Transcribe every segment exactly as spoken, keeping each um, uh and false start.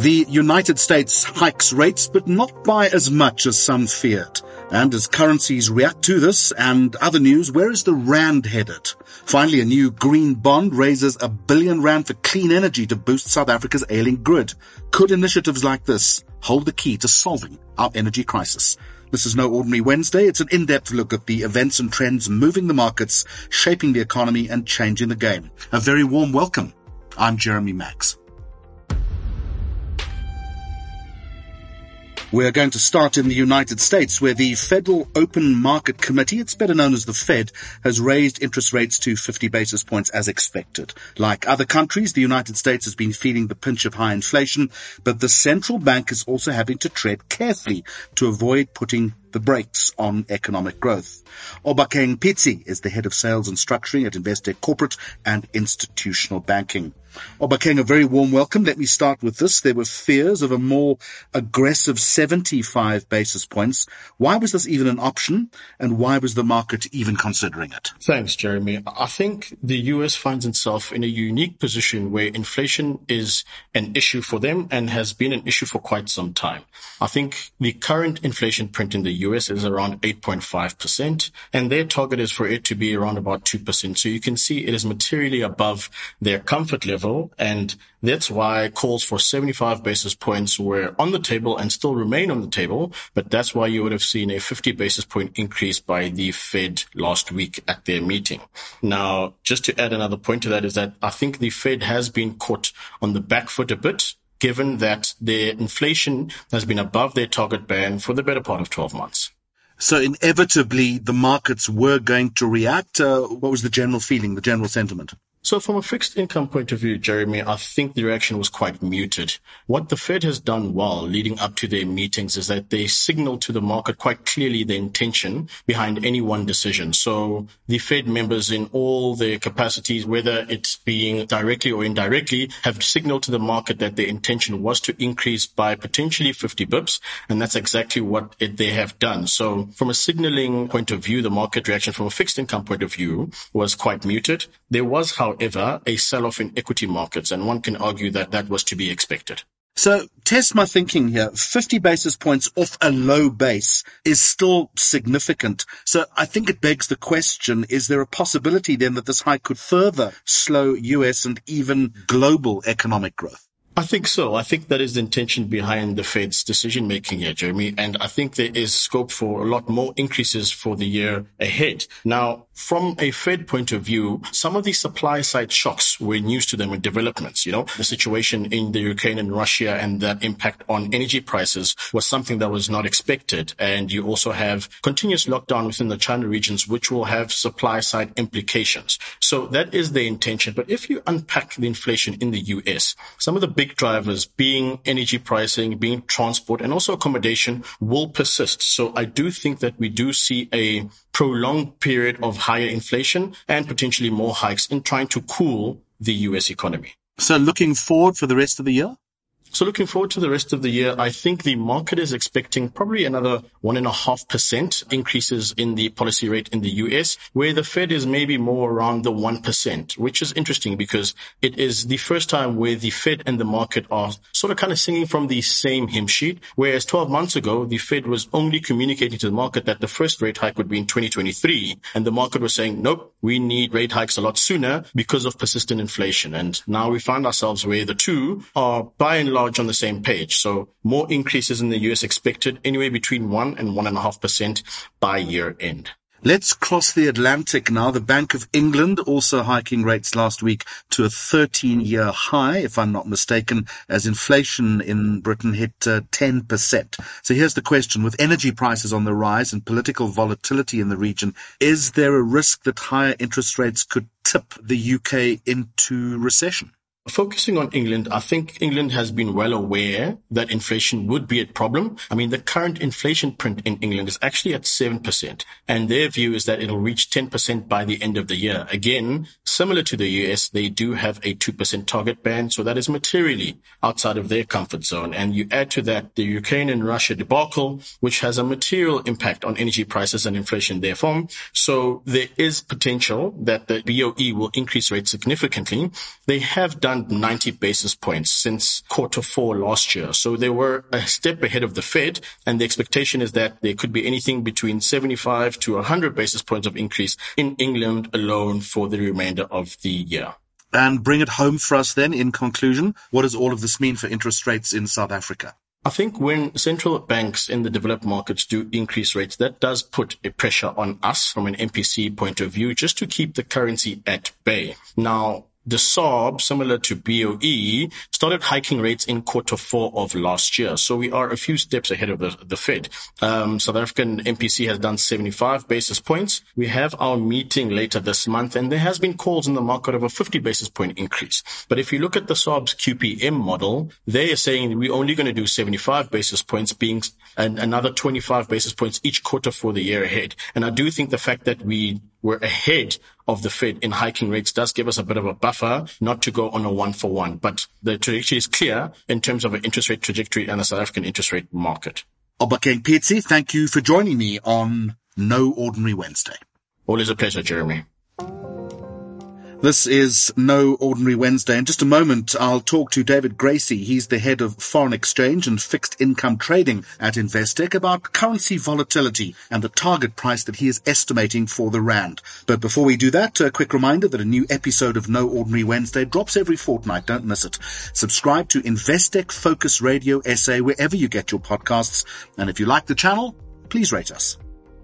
The United States hikes rates, but not by as much as some feared. And as currencies react to this and other news, where is the rand headed? Finally, a new green bond raises a billion rand for clean energy to boost South Africa's ailing grid. Could initiatives like this hold the key to solving our energy crisis? This is no ordinary Wednesday. It's an in-depth look at the events and trends moving the markets, shaping the economy and changing the game. A very warm welcome. I'm Jeremy Max. We're going to start in the United States, where the Federal Open Market Committee, it's better known as the Fed, has raised interest rates to fifty basis points as expected. Like other countries, the United States has been feeling the pinch of high inflation, but the central bank is also having to tread carefully to avoid putting the brakes on economic growth. Obakeng Pitsi is the head of sales and structuring at Investec Corporate and Institutional Banking. Obakeng, a very warm welcome. Let me start with this. There were fears of a more aggressive seventy-five basis points. Why was this even an option, and why was the market even considering it? Thanks, Jeremy. I think the U S finds itself in a unique position where inflation is an issue for them and has been an issue for quite some time. I think the current inflation print in the U S is around eight point five percent, and their target is for it to be around about two percent. So you can see it is materially above their comfort level, and that's why calls for seventy-five basis points were on the table and still remain on the table. But that's why you would have seen a fifty basis point increase by the Fed last week at their meeting. Now, just to add another point to that is that I think the Fed has been caught on the back foot a bit, given that their inflation has been above their target band for the better part of twelve months. So inevitably, the markets were going to react. Uh, what was the general feeling, the general sentiment? So from a fixed income point of view, Jeremy, I think the reaction was quite muted. What the Fed has done well leading up to their meetings is that they signal to the market quite clearly the intention behind any one decision. So the Fed members in all their capacities, whether it's being directly or indirectly, have signaled to the market that their intention was to increase by potentially fifty bips. And that's exactly what it, they have done. So from a signaling point of view, the market reaction from a fixed income point of view was quite muted. There was, however, However, a sell-off in equity markets, and one can argue that that was to be expected. So, test my thinking here. fifty basis points off a low base is still significant. So, I think it begs the question, is there a possibility then that this hike could further slow U S and even global economic growth? I think so. I think that is the intention behind the Fed's decision-making here, Jeremy, and I think there is scope for a lot more increases for the year ahead. Now, from a Fed point of view, some of the supply-side shocks were news to them and developments. You know, the situation in the Ukraine and Russia and that impact on energy prices was something that was not expected. And you also have continuous lockdown within the China regions, which will have supply-side implications. So that is the intention. But if you unpack the inflation in the U S, some of the big drivers being energy pricing, being transport, and also accommodation will persist. So I do think that we do see a prolonged period of higher inflation and potentially more hikes in trying to cool the U S economy. So looking forward for the rest of the year? So looking forward to the rest of the year, I think the market is expecting probably another one and a half percent increases in the policy rate in the U S, where the Fed is maybe more around the one percent, which is interesting because it is the first time where the Fed and the market are sort of kind of singing from the same hymn sheet, whereas twelve months ago, the Fed was only communicating to the market that the first rate hike would be in twenty twenty-three, and the market was saying, nope, we need rate hikes a lot sooner because of persistent inflation. And now we find ourselves where the two are by and large on the same page. So more increases in the U S expected, anywhere between one and one and a half percent by year end. Let's cross the Atlantic now. The Bank of England also hiking rates last week to a thirteen-year high, if I'm not mistaken, as inflation in Britain hit uh, ten percent. So here's the question. With energy prices on the rise and political volatility in the region, is there a risk that higher interest rates could tip the U K into recession? Focusing on England, I think England has been well aware that inflation would be a problem. I mean, the current inflation print in England is actually at seven percent, and their view is that it'll reach ten percent by the end of the year. Again, similar to the U S, they do have a two percent target band, so that is materially outside of their comfort zone. And you add to that the Ukraine and Russia debacle, which has a material impact on energy prices and inflation therefrom. So there is potential that the B O E will increase rates significantly. They have done done ninety basis points since quarter four last year. So they were a step ahead of the Fed, and the expectation is that there could be anything between seventy-five to one hundred basis points of increase in England alone for the remainder of the year. And bring it home for us then, in conclusion, what does all of this mean for interest rates in South Africa? I think when central banks in the developed markets do increase rates, that does put a pressure on us from an M P C point of view, just to keep the currency at bay. Now, the S A R B, similar to B O E, started hiking rates in quarter four of last year. So we are a few steps ahead of the, the Fed. Um, South African M P C has done seventy-five basis points. We have our meeting later this month, and there has been calls in the market of a fifty basis point increase. But if you look at the S A R B's Q P M model, they are saying we're only going to do seventy-five basis points, being an, another twenty-five basis points each quarter for the year ahead. And I do think the fact that we were ahead of the Fed in hiking rates does give us a bit of a buffer not to go on a one for one. But the trajectory is clear in terms of an interest rate trajectory and the South African interest rate market. Obakeng Pitsi, thank you for joining me on No Ordinary Wednesday. Always a pleasure, Jeremy. This is No Ordinary Wednesday. In just a moment, I'll talk to David Gracie. He's the head of foreign exchange and fixed income trading at Investec about currency volatility and the target price that he is estimating for the rand. But before we do that, a quick reminder that a new episode of No Ordinary Wednesday drops every fortnight. Don't miss it. Subscribe to Investec Focus Radio S A wherever you get your podcasts. And if you like the channel, please rate us.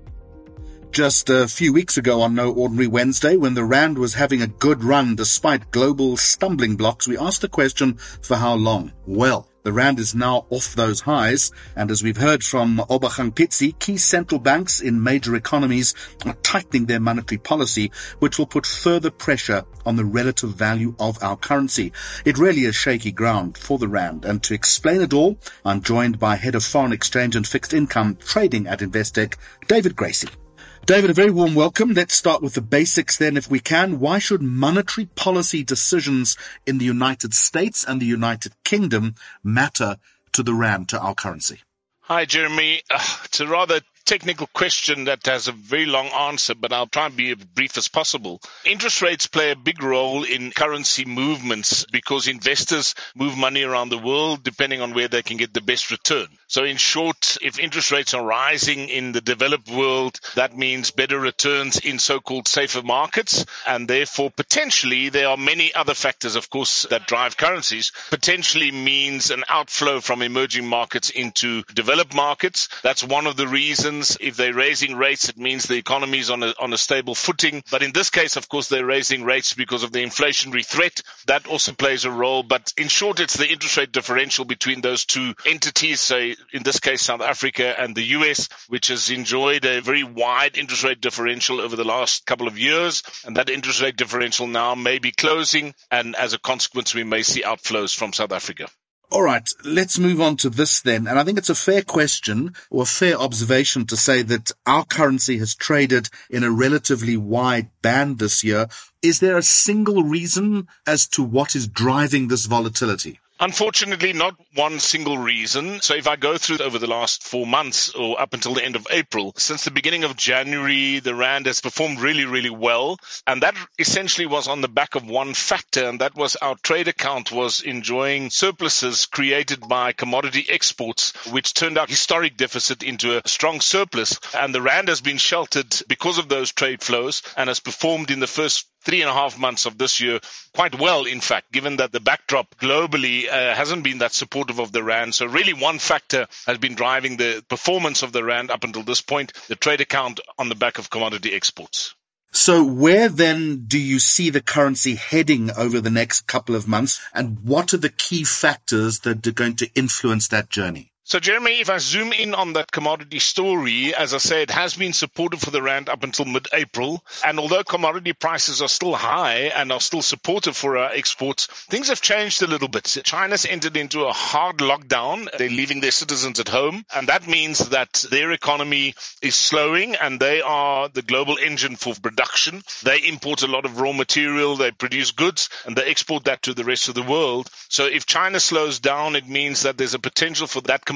Just a few weeks ago on No Ordinary Wednesday, when the rand was having a good run despite global stumbling blocks, we asked the question, for how long? Well, the rand is now off those highs, and as we've heard from Obakeng Pitsi, key central banks in major economies are tightening their monetary policy, which will put further pressure on the relative value of our currency. It really is shaky ground for the rand, and to explain it all, I'm joined by Head of Foreign Exchange and Fixed Income Trading at Investec, David Gracie. David, a very warm welcome. Let's start with the basics then, if we can. Why should monetary policy decisions in the United States and the United Kingdom matter to the rand, to our currency? Hi, Jeremy. Uh, it's a rather technical question that has a very long answer, but I'll try and be as brief as possible. Interest rates play a big role in currency movements because investors move money around the world depending on where they can get the best return. So in short, if interest rates are rising in the developed world, that means better returns in so-called safer markets, and therefore potentially there are many other factors, of course, that drive currencies. Potentially means an outflow from emerging markets into developed markets. That's one of the reasons. If they're raising rates, it means the economy is on a, on a stable footing. But in this case, of course, they're raising rates because of the inflationary threat. That also plays a role. But in short, it's the interest rate differential between those two entities, say in this case, South Africa and the U S, which has enjoyed a very wide interest rate differential over the last couple of years. And that interest rate differential now may be closing. And as a consequence, we may see outflows from South Africa. All right, let's move on to this then. And I think it's a fair question or a fair observation to say that our currency has traded in a relatively wide band this year. Is there a single reason as to what is driving this volatility? Unfortunately, not one single reason. So if I go through over the last four months or up until the end of April, since the beginning of January, the rand has performed really, really well. And that essentially was on the back of one factor, and that was our trade account was enjoying surpluses created by commodity exports, which turned out historic deficit into a strong surplus. And the rand has been sheltered because of those trade flows and has performed in the first three and a half months of this year quite well, in fact, given that the backdrop globally uh, hasn't been that supportive of the rand. So really one factor has been driving the performance of the rand up until this point, the trade account on the back of commodity exports. So where then do you see the currency heading over the next couple of months, and what are the key factors that are going to influence that journey? So, Jeremy, if I zoom in on that commodity story, as I said, has been supportive for the rand up until mid-April. And although commodity prices are still high and are still supportive for our exports, things have changed a little bit. China's entered into a hard lockdown. They're leaving their citizens at home. And that means that their economy is slowing, and they are the global engine for production. They import a lot of raw material, they produce goods, and they export that to the rest of the world. So if China slows down, it means that there's a potential for that commodity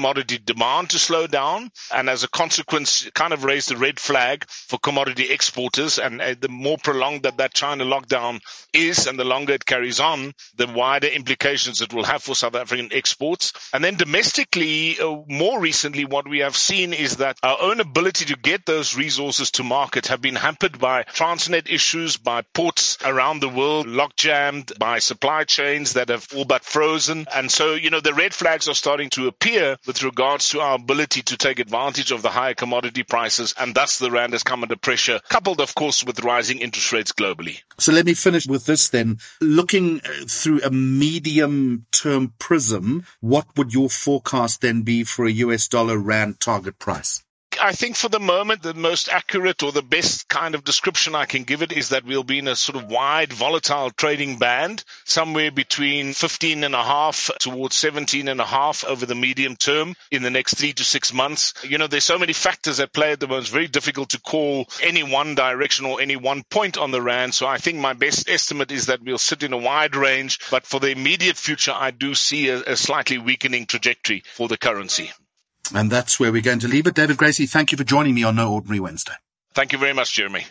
commodity demand to slow down, and as a consequence, kind of raised a red flag for commodity exporters. And uh, the more prolonged that that China lockdown is, and the longer it carries on, the wider implications it will have for South African exports. And then domestically, uh, more recently, what we have seen is that our own ability to get those resources to market have been hampered by Transnet issues, by ports around the world lock jammed, by supply chains that have all but frozen. And so, you know, the red flags are starting to appear with regards to our ability to take advantage of the higher commodity prices, and thus the rand has come under pressure, coupled, of course, with rising interest rates globally. So let me finish with this then. Looking through a medium-term prism, what would your forecast then be for a U S dollar rand target price? I think for the moment, the most accurate or the best kind of description I can give it is that we'll be in a sort of wide, volatile trading band, somewhere between fifteen and a half towards seventeen and a half over the medium term in the next three to six months. You know, there's so many factors at play at the moment. It's very difficult to call any one direction or any one point on the rand. So I think my best estimate is that we'll sit in a wide range. But for the immediate future, I do see a, a slightly weakening trajectory for the currency. And that's where we're going to leave it. David Gracie, thank you for joining me on No Ordinary Wednesday. Thank you very much, Jeremy.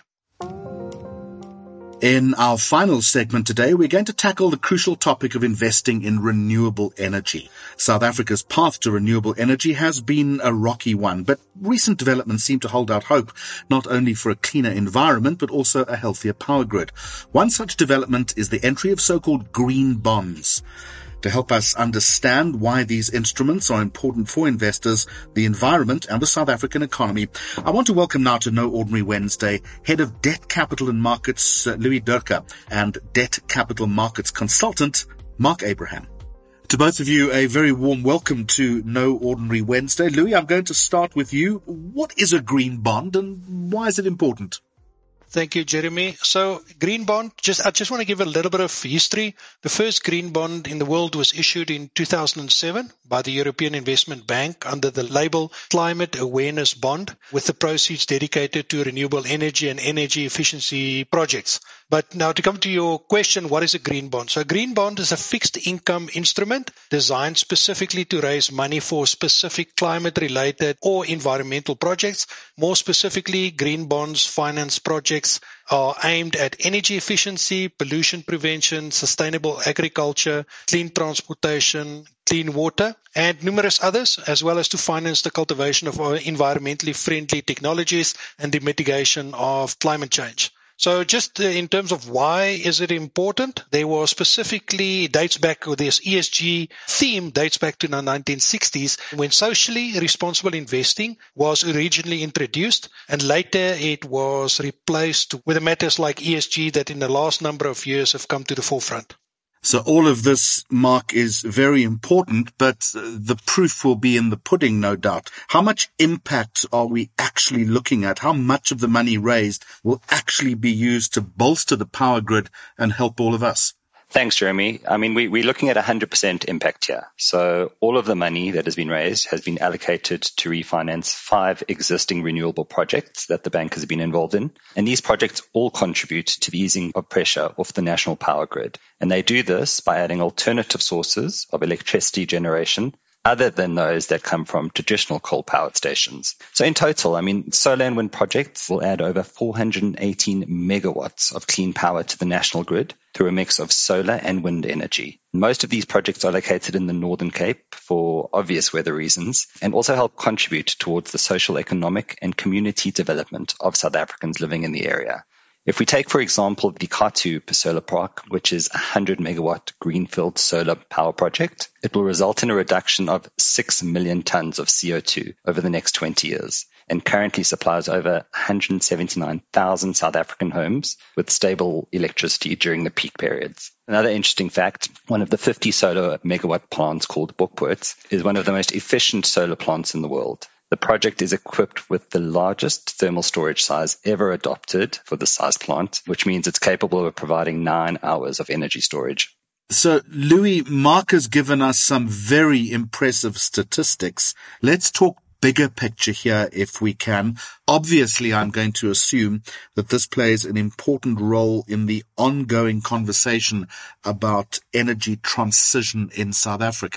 In our final segment today, we're going to tackle the crucial topic of investing in renewable energy. South Africa's path to renewable energy has been a rocky one, but recent developments seem to hold out hope, not only for a cleaner environment, but also a healthier power grid. One such development is the entry of so-called green bonds. To help us understand why these instruments are important for investors, the environment and the South African economy, I want to welcome now to No Ordinary Wednesday, Head of Debt Capital and Markets, uh, Louis Durka, and Debt Capital Markets Consultant, Mark Abraham. To both of you, a very warm welcome to No Ordinary Wednesday. Louis, I'm going to start with you. What is a green bond and why is it important? Thank you, Jeremy. So green bond, just I just want to give a little bit of history. The first green bond in the world was issued in two thousand seven by the European Investment Bank under the label Climate Awareness Bond, with the proceeds dedicated to renewable energy and energy efficiency projects. But now to come to your question, what is a green bond? So a green bond is a fixed income instrument designed specifically to raise money for specific climate-related or environmental projects. More specifically, green bonds finance projects are aimed at energy efficiency, pollution prevention, sustainable agriculture, clean transportation, clean water, and numerous others, as well as to finance the cultivation of environmentally friendly technologies and the mitigation of climate change. So just in terms of why is it important, there was specifically dates back, or this E S G theme dates back to the nineteen sixties when socially responsible investing was originally introduced, and later it was replaced with matters like E S G that in the last number of years have come to the forefront. So all of this, Mark, is very important, but the proof will be in the pudding, no doubt. How much impact are we actually looking at? How much of the money raised will actually be used to bolster the power grid and help all of us? Thanks, Jeremy. I mean, we, we're looking at one hundred percent impact here. So all of the money that has been raised has been allocated to refinance five existing renewable projects that the bank has been involved in. And these projects all contribute to the easing of pressure off the national power grid. And they do this by adding alternative sources of electricity generation other than those that come from traditional coal-powered stations. So in total, I mean, solar and wind projects will add over four hundred eighteen megawatts of clean power to the national grid through a mix of solar and wind energy. Most of these projects are located in the Northern Cape for obvious weather reasons and also help contribute towards the social, economic, and community development of South Africans living in the area. If we take, for example, the Katu Solar Park, which is a one hundred megawatt greenfield solar power project, it will result in a reduction of six million tons of C O two over the next twenty years and currently supplies over one hundred seventy-nine thousand South African homes with stable electricity during the peak periods. Another interesting fact, one of the fifty solar megawatt plants called Boekpoort is one of the most efficient solar plants in the world. The project is equipped with the largest thermal storage size ever adopted for the size plant, which means it's capable of providing nine hours of energy storage. So, Louis, Mark has given us some very impressive statistics. Let's talk bigger picture here if we can. Obviously, I'm going to assume that this plays an important role in the ongoing conversation about energy transition in South Africa.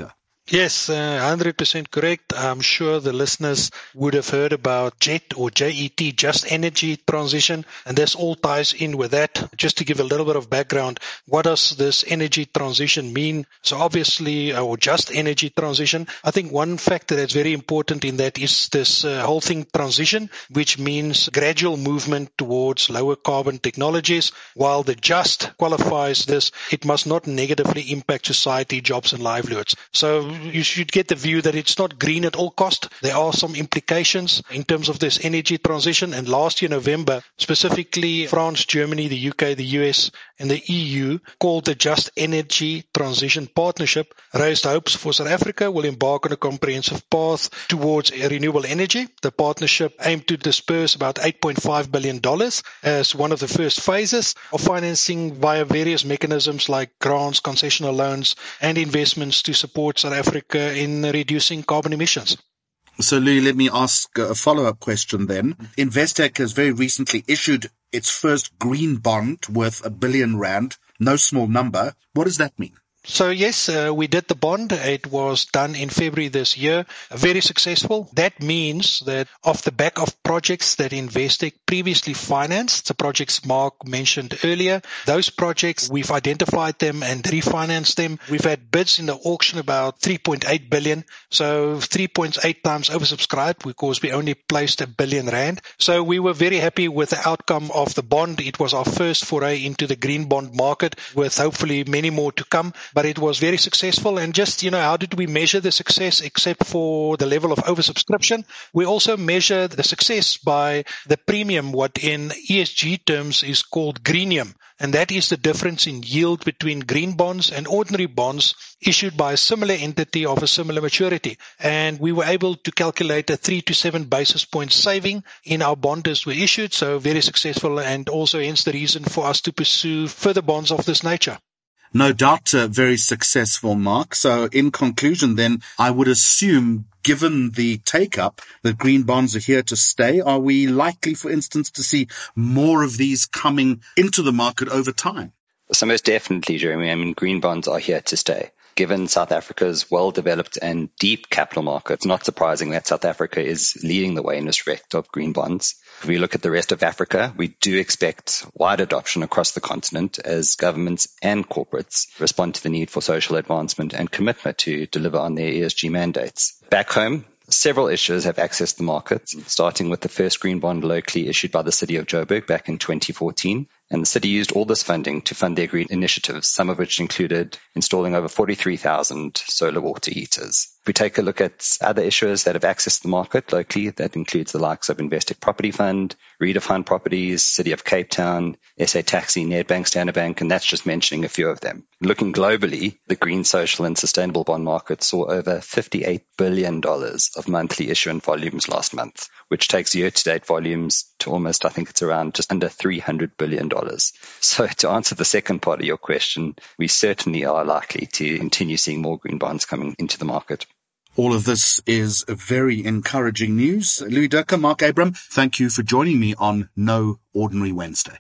Yes, uh, one hundred percent correct. I'm sure the listeners would have heard about J E T or J E T, Just Energy Transition, and this all ties in with that. Just to give a little bit of background, what does this energy transition mean? So obviously, uh, or just energy transition, I think one factor that's very important in that is this uh, whole thing transition, which means gradual movement towards lower carbon technologies. While the just qualifies this, it must not negatively impact society, jobs and livelihoods. So you should get the view that it's not green at all cost. There are some implications in terms of this energy transition. And last year, November, specifically France, Germany, the U K, the U S and the E U called the Just Energy Transition Partnership, raised hopes for South Africa will embark on a comprehensive path towards renewable energy. The partnership aimed to disperse about eight point five billion dollars as one of the first phases of financing via various mechanisms like grants, concessional loans and investments to support South Africa Africa in reducing carbon emissions. So, Louis, let me ask a follow-up question then. Investec has very recently issued its first green bond worth a billion rand, no small number. What does that mean? So yes, uh, we did the bond. It was done in February this year. Very successful. That means that off the back of projects that Investec previously financed, the projects Mark mentioned earlier, those projects, we've identified them and refinanced them. We've had bids in the auction about three point eight billion. So three point eight times oversubscribed because we only placed a billion rand. So we were very happy with the outcome of the bond. It was our first foray into the green bond market with hopefully many more to come. But it was very successful. And just, you know, how did we measure the success except for the level of oversubscription? We also measure the success by the premium, what in E S G terms is called greenium. And that is the difference in yield between green bonds and ordinary bonds issued by a similar entity of a similar maturity. And we were able to calculate a three to seven basis point saving in our bond as we issued. So very successful, and also hence the reason for us to pursue further bonds of this nature. No doubt uh, very successful, Mark. So in conclusion then, I would assume, given the take-up, that green bonds are here to stay. Are we likely, for instance, to see more of these coming into the market over time? So most definitely, Jeremy. I mean, green bonds are here to stay. Given South Africa's well-developed and deep capital market, it's not surprising that South Africa is leading the way in respect of green bonds. If we look at the rest of Africa, we do expect wide adoption across the continent as governments and corporates respond to the need for social advancement and commitment to deliver on their E S G mandates. Back home, several issuers have accessed the market, starting with the first green bond locally issued by the city of Joburg back in twenty fourteen. And the city used all this funding to fund their green initiatives, some of which included installing over forty-three thousand solar water heaters. If we take a look at other issuers that have accessed the market locally, that includes the likes of Investec Property Fund, Redefine Properties, City of Cape Town, S A Taxi, Nedbank, Standard Bank, and that's just mentioning a few of them. Looking globally, the green, social and sustainable bond market saw over fifty-eight billion dollars of monthly issuance volumes last month, which takes year-to-date volumes to almost, I think it's around just under three hundred billion dollars. So to answer the second part of your question, we certainly are likely to continue seeing more green bonds coming into the market. All of this is very encouraging news. Louis Durka, Mark Abram, thank you for joining me on No Ordinary Wednesday.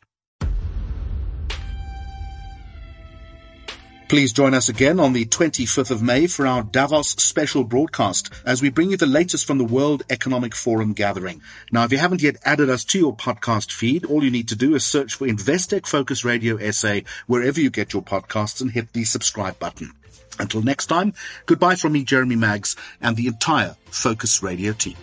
Please join us again on the twenty-fifth of May for our Davos special broadcast as we bring you the latest from the World Economic Forum gathering. Now, if you haven't yet added us to your podcast feed, all you need to do is search for Investec Focus Radio S A wherever you get your podcasts and hit the subscribe button. Until next time, goodbye from me, Jeremy Maggs, and the entire Focus Radio team.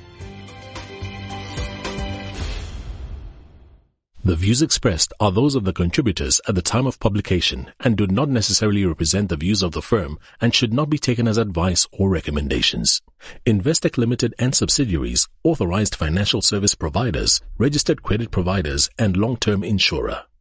The views expressed are those of the contributors at the time of publication and do not necessarily represent the views of the firm and should not be taken as advice or recommendations. Investec Limited and subsidiaries, authorized financial service providers, registered credit providers, and long-term insurer.